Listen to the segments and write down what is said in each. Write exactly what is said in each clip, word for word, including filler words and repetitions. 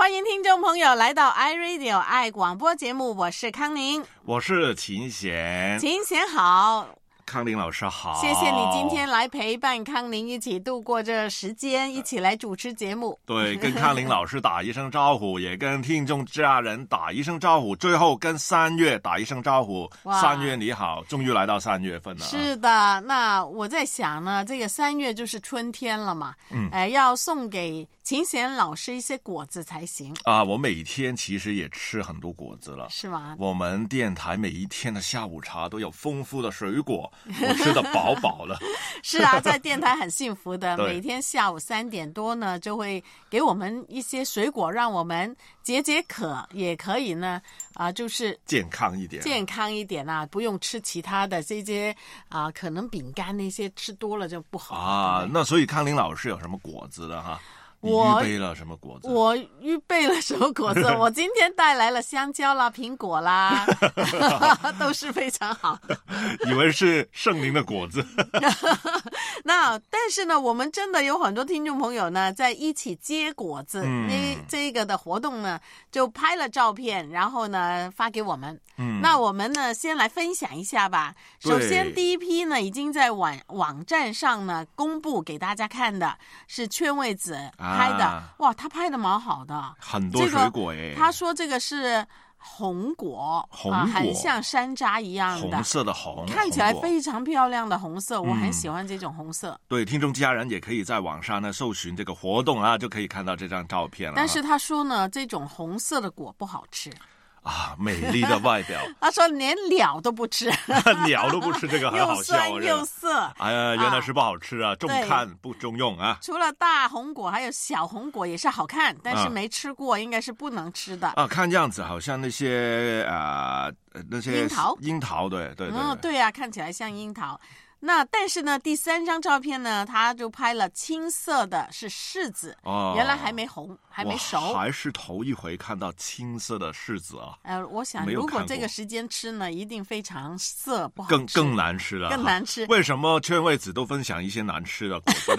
欢迎听众朋友来到 iRadio 爱广播节目，我是康宁， 我是秦贤。 秦贤好， 康宁老师好， 谢谢你今天来陪伴康宁一起度过这时间，一起来主持节目。 对，跟康宁老师打一声招呼，也跟听众家人打一声招呼，最后跟三月打一声招呼。三月你好，终于来到三月份了。 是的，那我在想呢，这个三月就是春天了嘛，嗯，呃，要送给秦贤老师一些果子才行啊！我每天其实也吃很多果子了， 是吗？ 我们电台每一天的下午茶都有丰富的水果，我吃得饱饱了。 是啊，在电台很幸福的，每天下午三点多呢，就会给我们一些水果，让我们解解渴，也可以呢，啊、呃，就是健康一点， 健康一点啊，不用吃其他的这些啊、呃，可能饼干那些吃多了就不好啊。 对对， 那所以康宁老师有什么果子的哈？你预备了什么果子？ 我预备了什么果子？我今天带来了香蕉啦、苹果啦，都是非常好的。 以为是圣灵的果子。 那但是呢，我们真的有很多听众朋友呢，在一起接果子，嗯、那这个的活动呢，就拍了照片，然后呢发给我们。嗯，那我们呢先来分享一下吧。首先第一批呢，已经在网网站上呢公布给大家看的是圈位子拍的，啊、哇，他拍的蛮好的， 很多水果耶。 这个、他说这个是红果， 红果、 啊、很像山楂一样的， 红色的红， 看起来非常漂亮的红色，我很喜欢这种红色。 嗯、对，听众家人也可以在网上呢搜寻这个活动啊，就可以看到这张照片了。 但是他说呢，这种红色的果不好吃。 啊，美丽的外表。 他说连鸟都不吃， 鸟都不吃，这个很好笑。 又酸又涩。 哎呀，原来是不好吃啊，啊重看不中用啊。 除了大红果，还有小红果也是好看，但是没吃过，啊、应该是不能吃的。 啊，看样子好像那些啊、呃、那些樱桃， 樱桃，对对对。 嗯，对呀、啊，看起来像樱桃。那但是呢，第三张照片呢，他就拍了青色的，是柿子，哦，原来还没红，还没熟， 还是头一回看到青色的柿子啊。 呃，我想如果这个时间吃呢，一定非常涩，不好吃， 更更难吃了， 更难吃。 为什么圈位子都分享一些难吃的果子？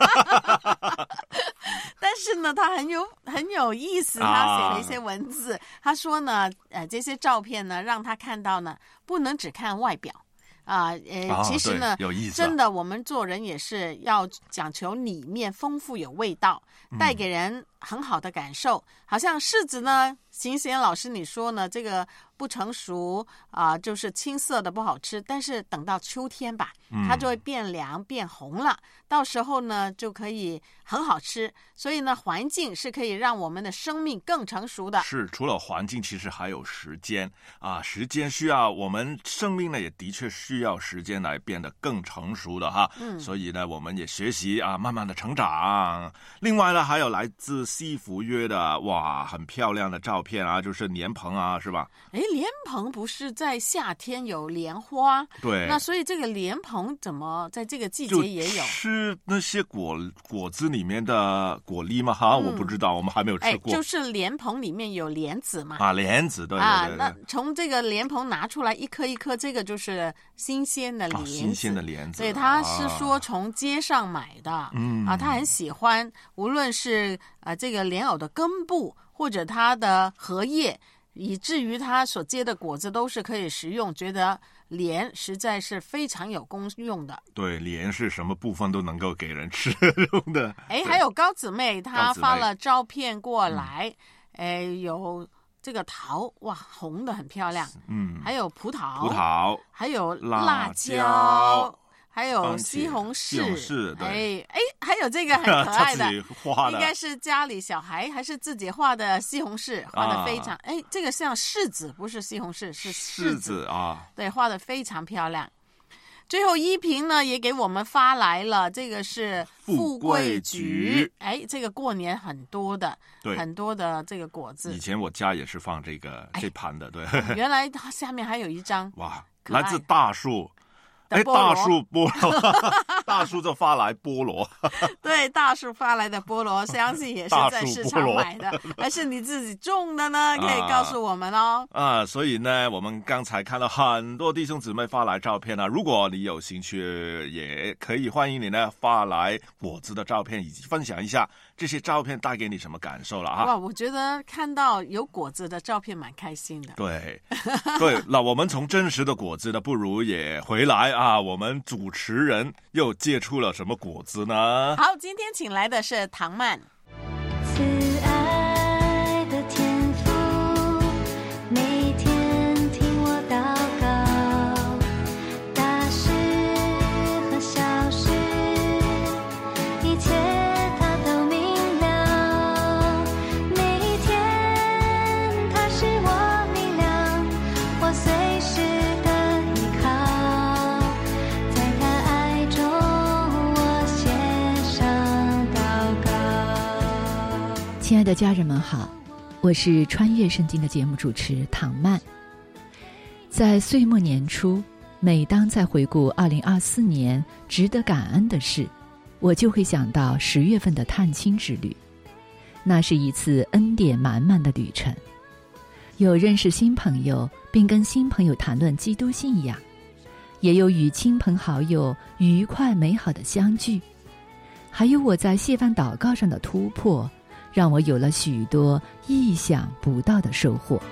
但是呢，他很有很有意思，他写了一些文字，啊、他说呢，呃，这些照片呢，让他看到呢，不能只看外表。啊，呃， 哦、 其实呢， 有意思、啊， 真的，我们做人也是要讲求里面丰富有味道，带给人很好的感受。嗯、好像柿子呢，秦贤老师你说呢，这个不成熟啊、呃，就是青色的不好吃。但是等到秋天吧，它就会变凉变红了，到时候呢就可以很好吃。所以呢，环境是可以让我们的生命更成熟的。 是，除了环境，其实还有时间啊，时间需要我们生命呢，也的确需要时间来变得更成熟的哈。嗯，所以呢，我们也学习啊，慢慢的成长。另外呢，还有来自西福约的哇，很漂亮的照片啊，就是莲蓬啊，是吧？ 哎，莲蓬不是在夏天有莲花？ 对， 那所以这个莲蓬怎么在这个季节也有？ 吃那些果果子里面的果粒吗？哈、嗯，我不知道，我们还没有吃过。 哎，就是莲蓬里面有莲子嘛？ 啊，莲子，对对对。 啊，那从这个莲蓬拿出来一颗一颗，这个就是新鲜的莲子。啊、 新鲜的莲子。 对，他是说从街上买的。嗯。啊，他很喜欢，无论是啊、呃、这个莲藕的根部，或者它的荷叶。以至于他所结的果子都是可以食用，觉得莲实在是非常有功用的。 对，莲是什么部分都能够给人吃用的。 哎，还有高姊妹，她发了照片过来，哎、嗯，有这个桃，哇，红的很漂亮。嗯，还有葡萄， 葡萄， 还有辣辣椒。还有西红柿， 西红柿， 对，哎，还有这个很可爱的， 自己画的， 应该是家里小孩还是自己画的西红柿，画的非常，哎、啊，这个像柿子，不是西红柿，是柿子啊， 对，画的非常漂亮。最后依萍呢也给我们发来了，这个是富贵菊，哎，这个过年很多的，对，很多的这个果子。 以前我家也是放这个这盘的，对。 原来下面还有一张， 哇，来自大树。哎，大树菠萝，大树就发来菠萝。 对，大树发来的菠萝，相信也是在市场买的，还是你自己种的呢？可以告诉我们哦。 啊，啊所以呢，我们刚才看到很多弟兄姊妹发来照片啊，如果你有兴趣，也可以欢迎你呢发来果子的照片，以及分享一下这些照片带给你什么感受了啊？ 哇，我觉得看到有果子的照片蛮开心的。 对，对，那我们从真实的果子呢，不如也回来啊。我们主持人又接触了什么果子呢？ 好，今天请来的是唐曼。 慈爱的天父，每天听我祷告，大事和小事，一切他都明了。每一天他是我力量，我随时的依靠，在他爱中我献上祷告。 亲爱的家人们好，我是穿越圣经的节目主持唐曼。在岁末年初，每当在回顾二零二四年值得感恩的事，我就会想到十月份的探亲之旅。那是一次恩典满满的旅程，有认识新朋友并跟新朋友谈论基督信仰，也有与亲朋好友愉快美好的相聚，还有我在谢饭祷告上的突破，让我有了许多意想不到的收获。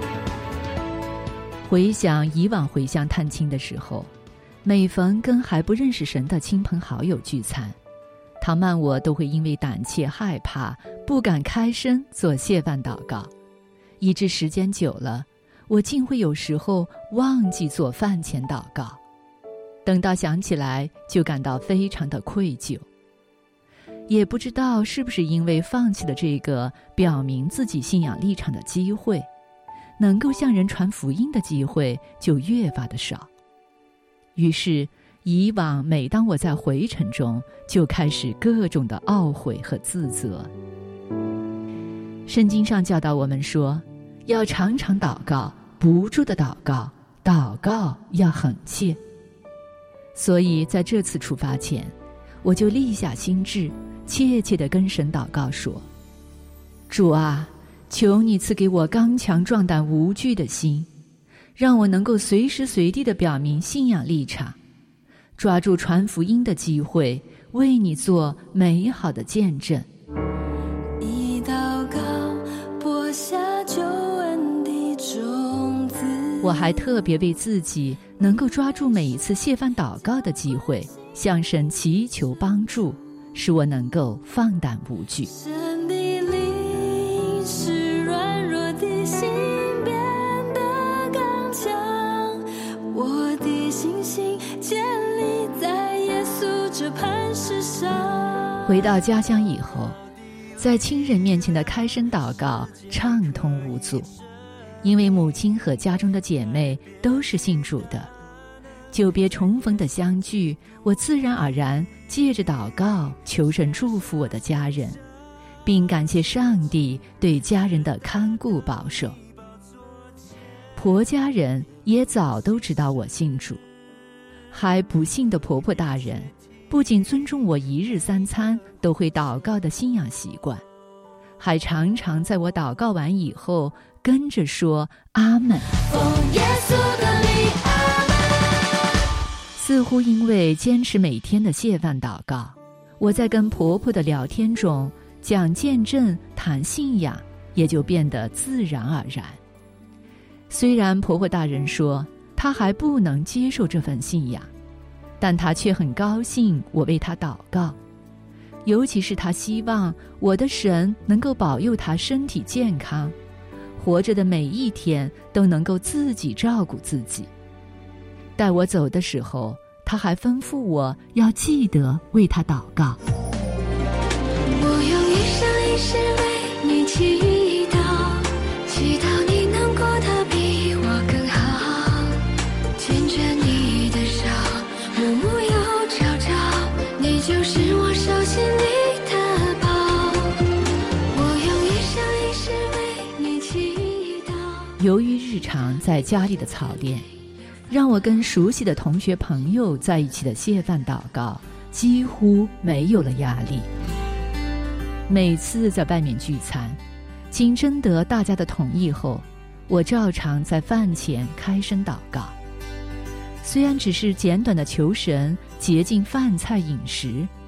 回想以往回乡探亲的时候，每逢跟还不认识神的亲朋好友聚餐，唐曼我都会因为胆怯害怕，不敢开声做谢饭祷告，以致时间久了，我竟会有时候忘记做饭前祷告，等到想起来就感到非常的愧疚。也不知道是不是因为放弃了这个表明自己信仰立场的机会，能够向人传福音的机会就越发的少。于是以往每当我在回程中，就开始各种的懊悔和自责。圣经上教导我们说，要常常祷告，不住的祷告，祷告要恳切。所以在这次出发前，我就立下心志，切切地跟神祷告说，主啊，求你赐给我刚强壮胆无惧的心，让我能够随时随地地表明信仰立场，抓住传福音的机会，为你做美好的见证。 一祷告播下救恩的种子。 我还特别为自己能够抓住每一次谢饭祷告的机会，向神祈求帮助，使我能够放胆无惧。 神的灵使软弱的心变得刚强，我的信心建立在耶稣这磐石上。 回到家乡以后，在亲人面前的开声祷告畅通无阻，因为母亲和家中的姐妹都是信主的。久别重逢的相聚，我自然而然借着祷告求神祝福我的家人，并感谢上帝对家人的看顾保守。婆家人也早都知道我信主，还不信的婆婆大人不仅尊重我一日三餐都会祷告的信仰习惯，还常常在我祷告完以后跟着说阿们。 奉耶稣的名阿们。 似乎因为坚持每天的谢饭祷告，我在跟婆婆的聊天中讲见证谈信仰也就变得自然而然。虽然婆婆大人说她还不能接受这份信仰，但她却很高兴我为她祷告，尤其是她希望我的神能够保佑她身体健康，活着的每一天都能够自己照顾自己。带我走的时候，她还吩咐我要记得为她祷告。 我用一生一世为你祈祷，祈祷你能过得比我更好，牵着你的手，暮暮又朝朝，你就是我手心里的宝。我用一生一世为你祈祷。 由于日常在家里的操练，让我跟熟悉的同学朋友在一起的谢饭祷告几乎没有了压力。每次在外面聚餐，经征得大家的同意后，我照常在饭前开声祷告。虽然只是简短的求神洁净饭菜饮食，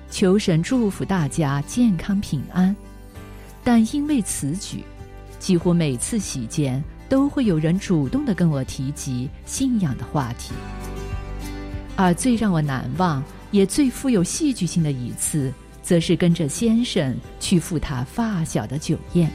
求神祝福大家健康平安。但因为此举，几乎每次席间都会有人主动地跟我提及信仰的话题。而最让我难忘也最富有戏剧性的一次，则是跟着先生去赴他发小的酒宴。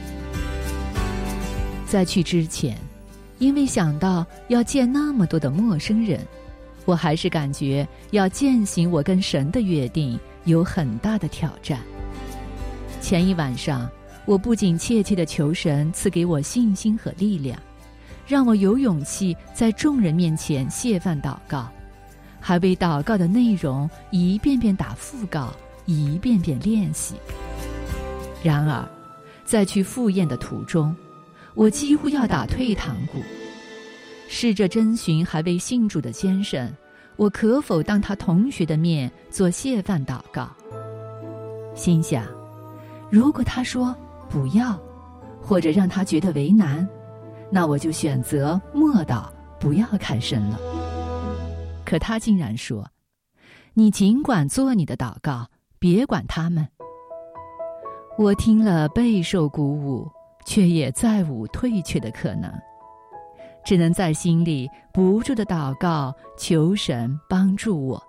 在去之前，因为想到要见那么多的陌生人，我还是感觉要践行我跟神的约定有很大的挑战。前一晚上，我不仅切切地求神赐给我信心和力量，让我有勇气在众人面前谢饭祷告，还为祷告的内容一遍遍打腹稿，一遍遍练习。然而，在去赴宴的途中，我几乎要打退堂鼓，试着征询还未信主的先生，我可否当他同学的面做谢饭祷告。心想，如果他说不要，或者让他觉得为难，那我就选择默祷，不要开声了。可他竟然说，你尽管做你的祷告，别管他们。我听了备受鼓舞，却也再无退却的可能，只能在心里不住地祷告，求神帮助我。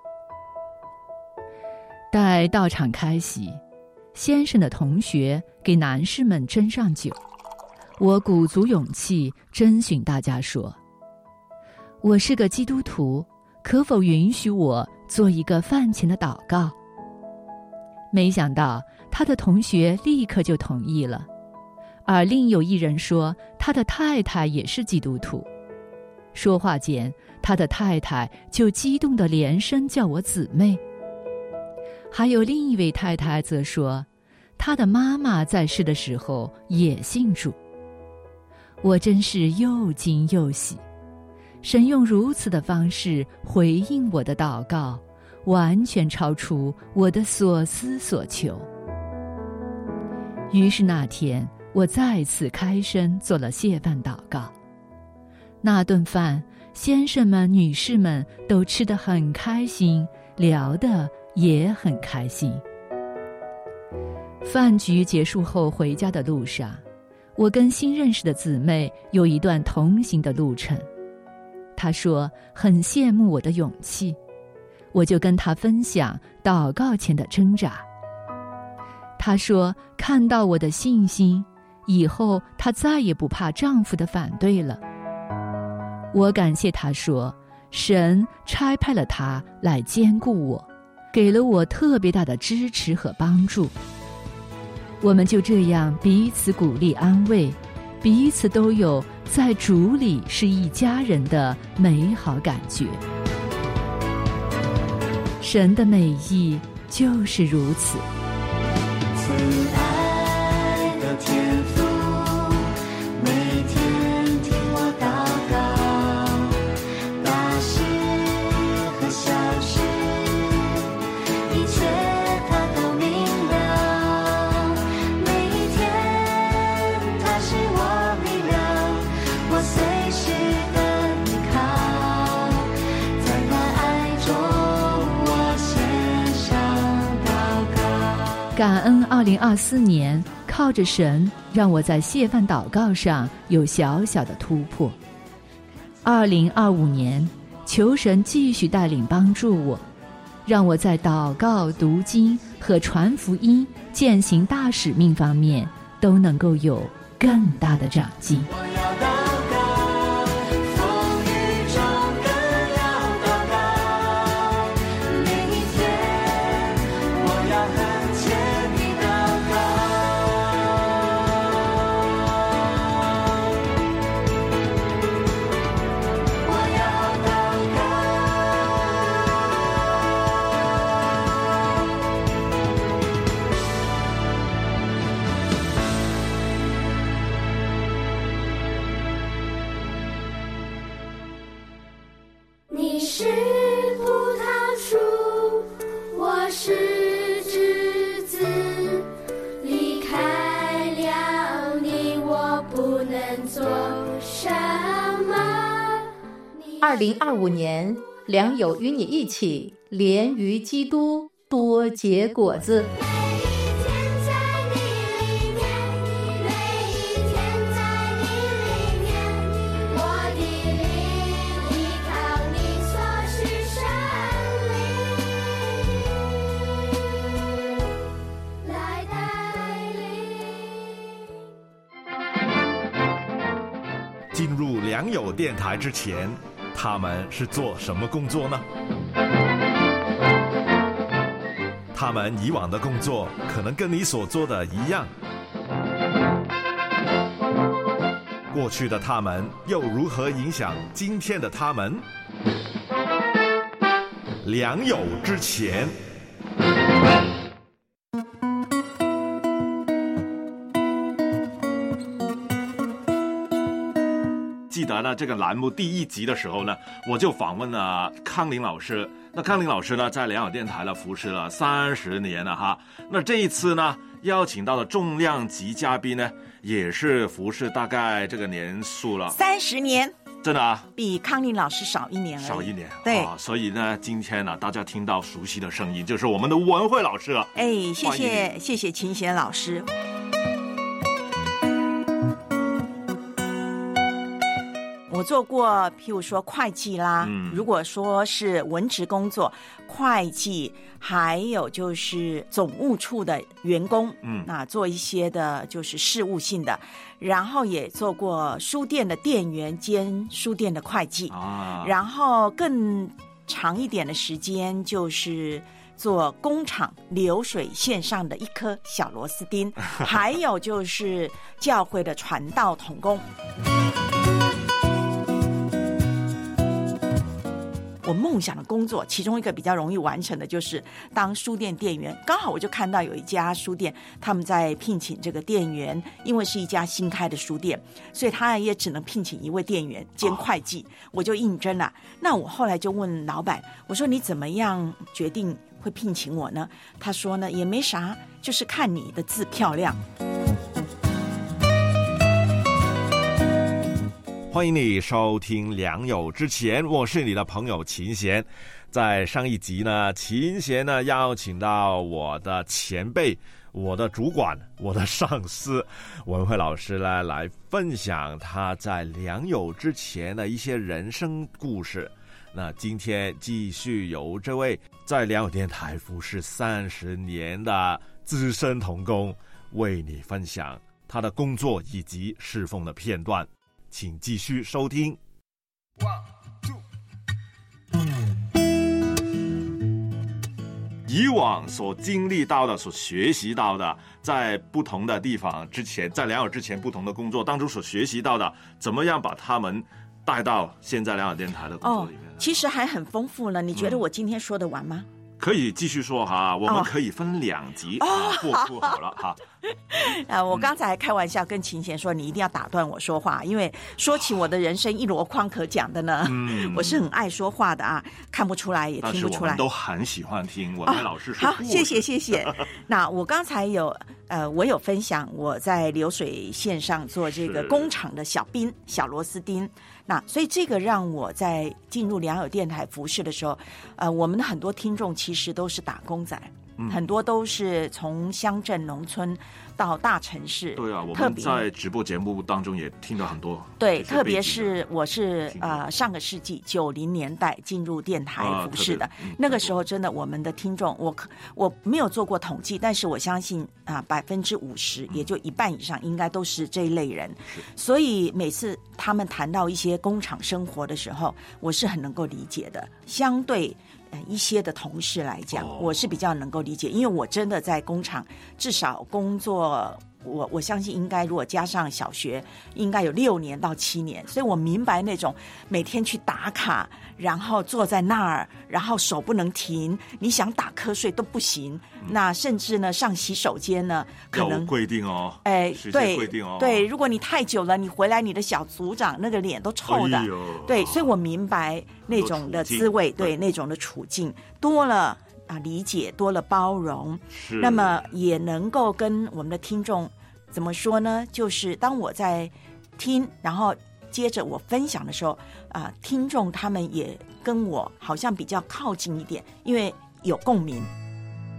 待到场开席，先生的同学给男士们斟上酒，我鼓足勇气征询大家说，我是个基督徒，可否允许我做一个饭前的祷告？没想到他的同学立刻就同意了，而另有一人说他的太太也是基督徒。说话间，他的太太就激动地连声叫我姊妹。还有另一位太太则说，她的妈妈在世的时候也信主。我真是又惊又喜，神用如此的方式回应我的祷告，完全超出我的所思所求。于是那天，我再次开声做了谢饭祷告。那顿饭，先生们、女士们都吃得很开心，聊得也很开心。饭局结束后回家的路上，我跟新认识的姊妹有一段同行的路程。她说很羡慕我的勇气，我就跟她分享祷告前的挣扎。她说看到我的信心，以后她再也不怕丈夫的反对了。我感谢她说，神差派了她来兼顾我，给了我特别大的支持和帮助。我们就这样彼此鼓励安慰，彼此都有在主里是一家人的美好感觉。神的美意就是如此。 亲爱的天父，每天听我祷告，大事和小事，一切他都明了。每一天他是我力量，我随时的依靠，在他爱中我献上祷告。 感恩二零二四年靠着神让我在谢饭祷告上有小小的突破。二零二五年求神继续带领帮助我，让我在祷告、读经和传福音、践行大使命方面都能够有更大的长进。 我要祷告，风雨中更要祷告，每一天我要很虔地祷告。我要祷你是葡萄树，我是枝子，离开了你，我不能做什么。 二零二五年，良友与你一起连于基督， 多结果子。 进入良友电台之前，他们是做什么工作呢？他们以往的工作可能跟你所做的一样，过去的他们又如何影响今天的他们？良友之前。记得呢，这个栏目第一集的时候呢，我就访问了康林老师。那康林老师呢，在良友电台呢服侍了三十年了哈。那这一次呢，邀请到的重量级嘉宾呢，也是服侍大概这个年数了三十年， 真的啊， 比康林老师少一年而已。 少一年， 对、 哦，所以呢，今天呢，大家听到熟悉的声音，就是我们的文慧老师了。 哎，谢谢谢谢秦贤老师。我做过譬如说会计啦、嗯、如果说是文职工作，会计，还有就是总务处的员工，嗯，那做一些的就是事务性的，然后也做过书店的店员兼书店的会计啊，然后更长一点的时间就是做工厂流水线上的一颗小螺丝钉还有就是教会的传道同工。我梦想的工作其中一个比较容易完成的就是当书店店员，刚好我就看到有一家书店他们在聘请这个店员，因为是一家新开的书店，所以他也只能聘请一位店员兼会计、哦、我就应征了。那我后来就问老板，我说你怎么样决定会聘请我呢？他说呢也没啥，就是看你的字漂亮。 欢迎你收听良友之前，我是你的朋友秦贤。在上一集呢，秦贤呢邀请到我的前辈、我的主管、我的上司文慧老师呢，来分享他在良友之前的一些人生故事。那今天继续由这位在良友电台服侍三十年的资深同工为你分享他的工作以及侍奉的片段。请继续收听。以往所经历到的、所学习到的，在不同的地方之前，在良友之前不同的工作当中所学习到的，怎么样把他们带到现在良友电台的工作里面、哦、 其实还很丰富了。你觉得我今天说得完吗？ 嗯，可以继续说哈，我们可以分两集过渡、哦、好了哈。 呃，我刚才还开玩笑跟秦贤说，你一定要打断我说话，因为说起我的人生一箩筐可讲的呢、嗯、我是很爱说话的啊，看不出来也听不出来，但是我们都很喜欢听文慧老师说、 哦、好，谢谢谢谢。那我刚才有呃，我有分享我在流水线上做这个工厂的小兵小螺丝钉，那所以这个让我在进入良友电台服侍的时候，呃，我们的很多听众其实都是打工仔，嗯、很多都是从乡镇农村到大城市。 对啊，我们在直播节目当中也听到很多。 对，特别是我是呃上个世纪九零年代进入电台服侍的、啊嗯、那个时候，真的我们的听众，我我没有做过统计，但是我相信啊百分之五十，也就一半以上应该都是这一类人。所以每次他们谈到一些工厂生活的时候，我是很能够理解的。相对一些的同事来讲、哦、我是比较能够理解，因为我真的在工厂至少工作，我我相信应该如果加上小学应该有六年到七年，所以我明白那种每天去打卡，然后坐在那儿，然后手不能停，你想打瞌睡都不行、嗯、那甚至呢上洗手间呢可能有规定哦， 哎，对规定哦， 对，如果你太久了，你回来你的小组长那个脸都臭的、哎、对，所以我明白那种的滋味， 对, 对那种的处境多了啊，理解多了，包容，那么也能够跟我们的听众怎么说呢？就是当我在听，然后接着我分享的时候啊、呃，听众他们也跟我好像比较靠近一点，因为有共鸣。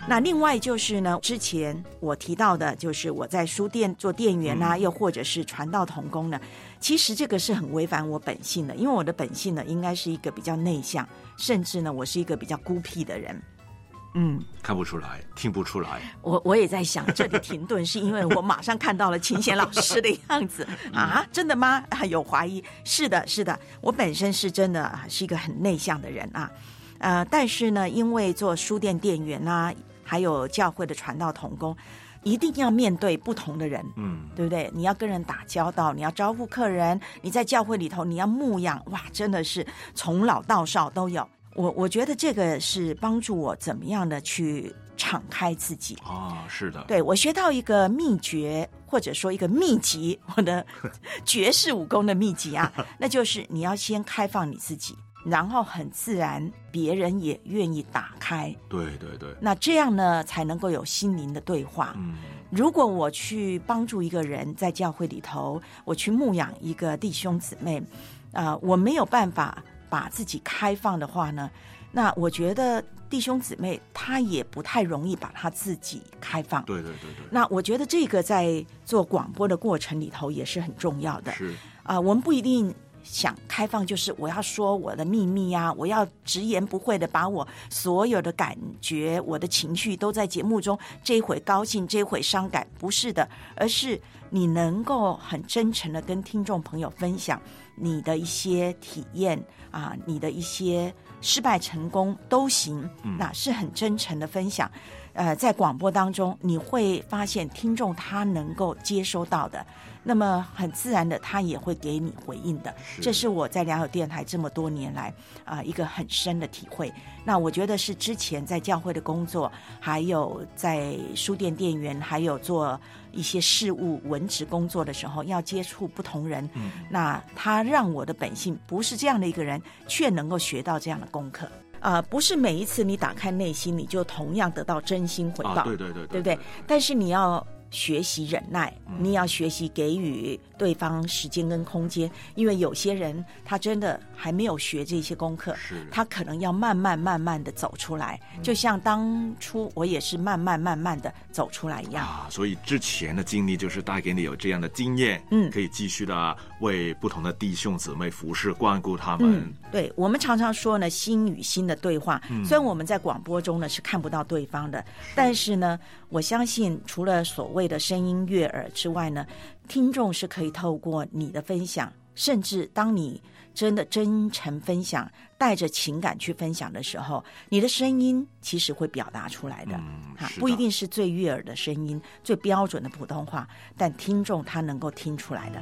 那另外就是呢，之前我提到的，就是我在书店做店员啊，嗯、又或者是传道同工呢，其实这个是很违反我本性的，因为我的本性呢，应该是一个比较内向，甚至呢，我是一个比较孤僻的人。嗯， 看不出来，听不出来。 我我也在想，这里停顿是因为我马上看到了秦贤老师的样子啊，真的吗？啊，有怀疑？是的，是的，我本身是真的是一个很内向的人啊，呃，但是呢，因为做书店店员啊，还有教会的传道同工，一定要面对不同的人，嗯，对不对？你要跟人打交道，你要招呼客人，你在教会里头你要牧养，哇，真的是从老到少都有。我我觉得这个是帮助我怎么样的去敞开自己啊，是的， 对，我学到一个秘诀，或者说一个秘籍，我的绝世武功的秘籍啊，那就是你要先开放你自己，然后很自然别人也愿意打开， 对对对， 那这样呢才能够有心灵的对话。嗯，如果我去帮助一个人在教会里头，我去牧养一个弟兄姊妹，呃，我没有办法把自己开放的话呢，那我觉得弟兄姊妹他也不太容易把他自己开放。 对对对对。 那我觉得这个在做广播的过程里头也是很重要的。 是啊、呃，我们不一定想开放，就是我要说我的秘密啊，我要直言不讳的把我所有的感觉、我的情绪都在节目中，这一回高兴，这一回伤感，不是的，而是你能够很真诚的跟听众朋友分享你的一些体验啊，你的一些失败成功都行，那是很真诚的分享。呃，在广播当中，你会发现听众他能够接收到的，那么很自然的他也会给你回应的。这是我在良友电台这么多年来啊、呃、一个很深的体会。那我觉得是之前在教会的工作，还有在书店店员，还有做一些事务文职工作的时候，要接触不同人，嗯、那他让我的本性不是这样的一个人，却能够学到这样的功课。呃，不是每一次你打开内心，你就同样得到真心回报， 啊、对对对 对, 对不对？但是你要学习忍耐，你要学习给予对方时间跟空间，因为有些人他真的还没有学这些功课，他可能要慢慢慢慢的走出来，嗯、就像当初我也是慢慢慢慢的走出来一样啊。所以之前的经历就是带给你有这样的经验，嗯，可以继续的为不同的弟兄姊妹服侍关顾他们。 嗯、对，我们常常说呢，心与心的对话，嗯、虽然我们在广播中呢是看不到对方的，但是呢，我相信除了所谓的声音悦耳之外呢，听众是可以透过你的分享，甚至当你真的真诚分享，带着情感去分享的时候，你的声音其实会表达出来的， 嗯、 啊，不一定是最悦耳的声音，最标准的普通话，但听众他能够听出来的。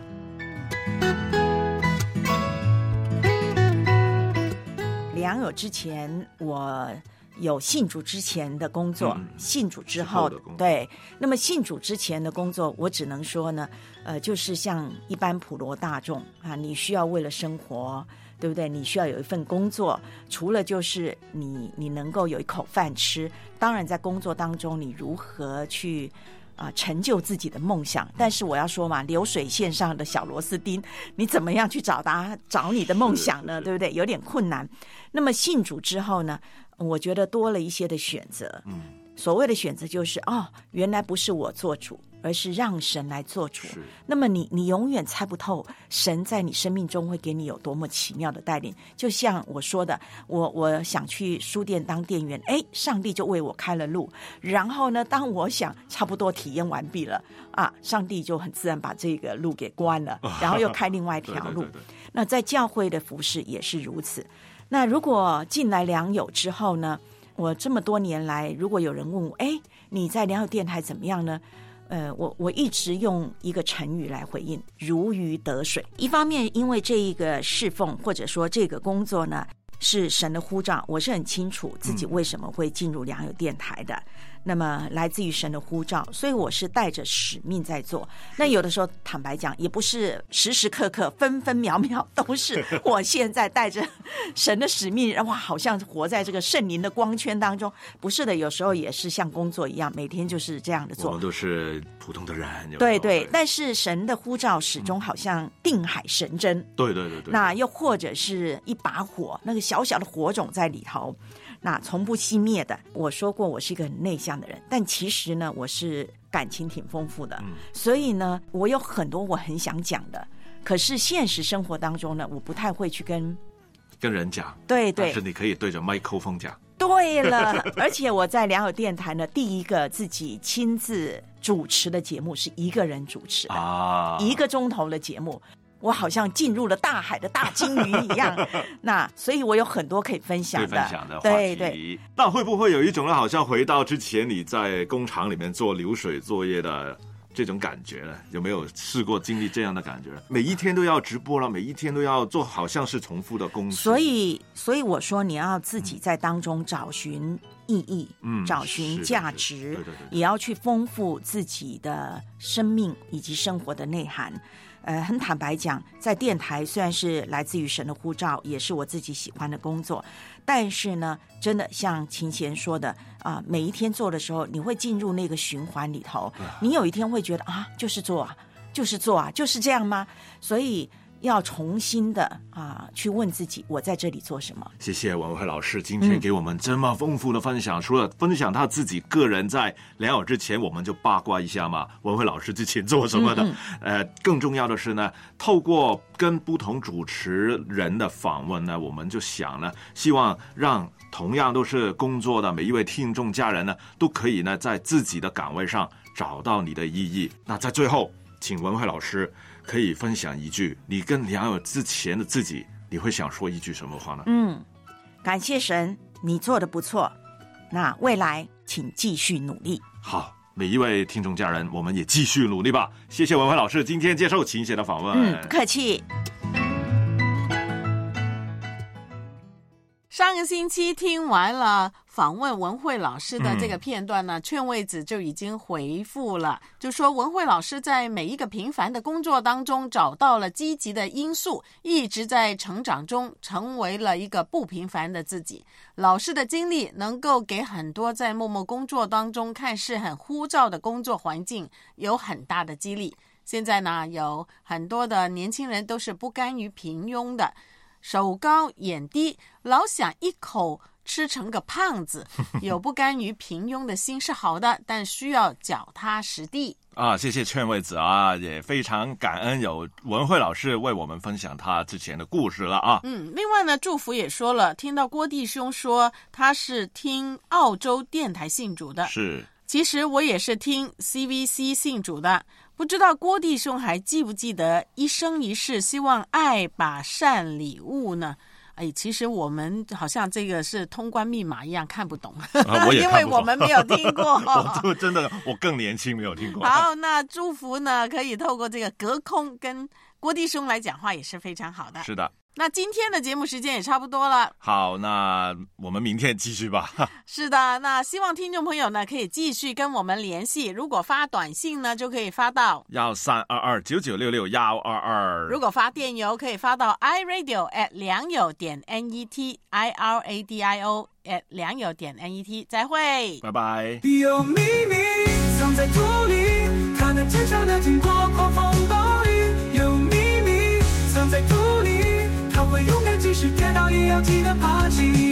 良友之前我有信主之前的工作，嗯、信主之后， 之后对，那么信主之前的工作，我只能说呢，呃，就是像一般普罗大众啊，你需要为了生活，对不对？你需要有一份工作，除了就是你你能够有一口饭吃，当然在工作当中，你如何去啊、呃、成就自己的梦想？但是我要说嘛，流水线上的小螺丝钉，你怎么样去找答找你的梦想呢？对不对？有点困难。那么信主之后呢？我觉得多了一些的选择，嗯，所谓的选择就是哦，原来不是我做主，而是让神来做主。那么你你永远猜不透神在你生命中会给你有多么奇妙的带领。就像我说的，我我想去书店当店员，哎，上帝就为我开了路。然后呢，当我想差不多体验完毕了啊，上帝就很自然把这个路给关了，然后又开另外一条路。对对对对，那在教会的服事也是如此。那如果进来良友之后呢，我这么多年来，如果有人问我，哎，你在良友电台怎么样呢？呃，我我一直用一个成语来回应，如鱼得水。一方面，因为这一个侍奉或者说这个工作呢，是神的呼召，我是很清楚自己为什么会进入良友电台的。嗯，那么来自于神的呼召，所以我是带着使命在做。那有的时候坦白讲，也不是时时刻刻分分秒秒都是我现在带着神的使命，哇，好像活在这个圣灵的光圈当中。不是的，有时候也是像工作一样，每天就是这样的做。 我们都是普通的人。 对对，但是神的呼召始终好像定海神针。 对对对对。 那又或者是一把火，那个小小的火种在里头。 那从不熄灭的。我说过我是一个很内向的人，但其实呢我是感情挺丰富的、嗯、所以呢我有很多我很想讲的，可是现实生活当中呢我不太会去跟跟人讲， 对对， 但是你可以对着麦克风讲。 对了，而且我在良友电台呢，第一个自己亲自主持的节目是一个人主持的啊，一个钟头的节目，我好像进入了大海的大鲸鱼一样。那所以我有很多可以分享的， 可以分享的话题。对对。那会不会有一种呢，好像回到之前你在工厂里面做流水作业的这种感觉呢？有没有试过经历这样的感觉？每一天都要直播了，每一天都要做，好像是重复的工作。 所以，所以我说你要自己在当中找寻意义，嗯，找寻价值，对对对，也要去丰富自己的生命以及生活的内涵。呃，很坦白讲，在电台虽然是来自于神的呼召，也是我自己喜欢的工作，但是呢，真的像琴弦说的啊、呃，每一天做的时候，你会进入那个循环里头，你有一天会觉得啊，就是做啊，就是做啊，就是这样吗？所以要重新的啊去问自己，我在这里做什么。 谢谢文慧老师今天给我们这么丰富的分享、嗯、除了分享他自己个人在良友之前，我们就八卦一下嘛，文慧老师之前做什么的、嗯嗯、呃，更重要的是呢，透过跟不同主持人的访问呢，我们就想呢，希望让同样都是工作的每一位听众家人呢，都可以呢在自己的岗位上找到你的意义。那在最后请文慧老师可以分享一句你跟良友之前的自己，你会想说一句什么话呢？ 嗯，感谢神，你做得不错，那未来请继续努力。 好，每一位听众家人，我们也继续努力吧。谢谢文慧老师今天接受琴弦的访问。 嗯，不客气。 上个星期听完了访问文慧老师的这个片段呢，劝慰子就已经回复了，就说文慧老师在每一个平凡的工作当中找到了积极的因素，一直在成长中成为了一个不平凡的自己。老师的经历能够给很多在默默工作当中看似很枯燥的工作环境有很大的激励。现在呢，有很多的年轻人都是不甘于平庸的，手高眼低，老想一口吃成个胖子，有不甘于平庸的心是好的，但需要脚踏实地啊！谢谢劝慰子啊，也非常感恩有文慧老师为我们分享他之前的故事了啊。 嗯，另外呢，祝福也说了，听到郭弟兄说他是听澳洲电台信主的， 是， 其实我也是听 C V C 信主的。不知道郭弟兄还记不记得一生一世希望爱把善礼物呢？哎，其实我们好像这个是通关密码一样看不懂， 啊、我也看不懂因为我们没有听过。 我真的我更年轻，没有听过。 好，那祝福呢可以透过这个隔空跟郭弟兄来讲话也是非常好的。 是的。 那今天的节目时间也差不多了， 好，那我们明天继续吧。 是的，那希望听众朋友呢可以继续跟我们联系，如果发短信呢就可以发到幺三二二九九六六幺二二， 如果发电邮可以发到 iRadio at 良友点 net I R A D I O at 良友点 net， 再会， 拜拜。 有秘密藏在土里，它能坚强的经过狂风暴雨，有秘密藏在土里，他会勇敢，即使跌倒也要记得爬起。